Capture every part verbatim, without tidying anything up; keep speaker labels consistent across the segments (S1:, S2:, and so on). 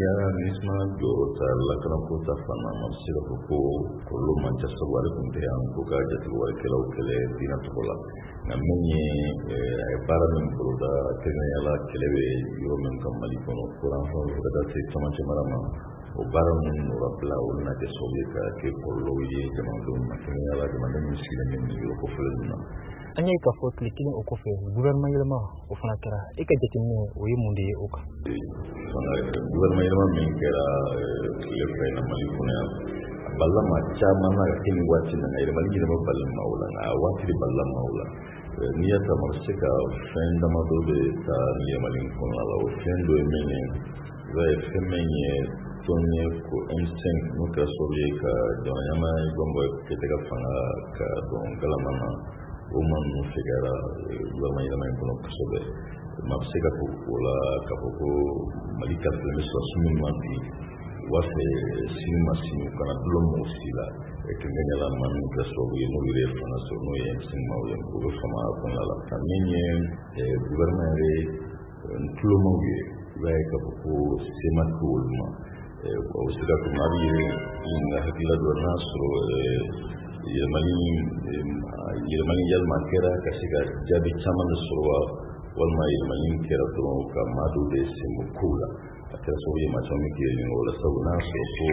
S1: ya nisma joro ta lakana ko ta fana man sira ko ko lo man ta sawar kun te an ko ka jati war kala kala dina to la na menye e para min ko da tene ala kelewe yo men kam mali ko no quran fo ko da se tama che marama o bara min no rabla o na ke sovieta ke ko lo ye jama do ma tene ala jama den misile men yo ko fele na
S2: anya ka fo klikin o ko fe gouvernement yelma o fana kara e ka jati ne o yi munde o ka
S1: gouvernement yelma min kera le fe na mali ko na balla ma chama na kin wati na ire mali yelma balla maula na wati di balla maula ni ya ta marsika fenda ma do be ta ni mali ko na la o fendo e mene va e femenye tonye ko instinct no ka soye ka donama gombo ke te ka fanga ka don kala mama woman no figara gouvernement yelma ko no sobe ma sika ko la ka ko malika le so sumi manti wafe sinima sinu kana dulomo sila e kengenya la manu ka so ye no ire fana so no ye sinima o ye ko fama ko la la kamenye e gouvernement re dulomo ye wa ka ko sema ko ma e ko sika ko mari ina hakila do nasro ye mali ye mali yal makera ka sika jabi chaman surwa wal mai mali kera to ka madu de simu kula akira so ye machomi ke ni wala so na so ko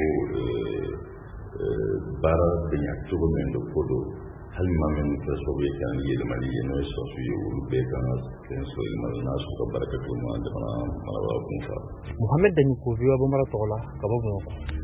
S1: bara de yakto men do kodo hal ma men ko so ye kan ye mali ye no so so ye ulu be kan ken so ye mali na so barakatu ma de na mala wa kun fa
S2: Muhammad dani ko biwa bo mara tola ka bo